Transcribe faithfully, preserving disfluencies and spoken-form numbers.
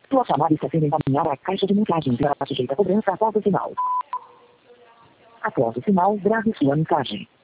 Sua chamada está sendo encaminhada à caixa de mensagem e será sujeita a cobrança após o sinal. Após o sinal, grave sua mensagem.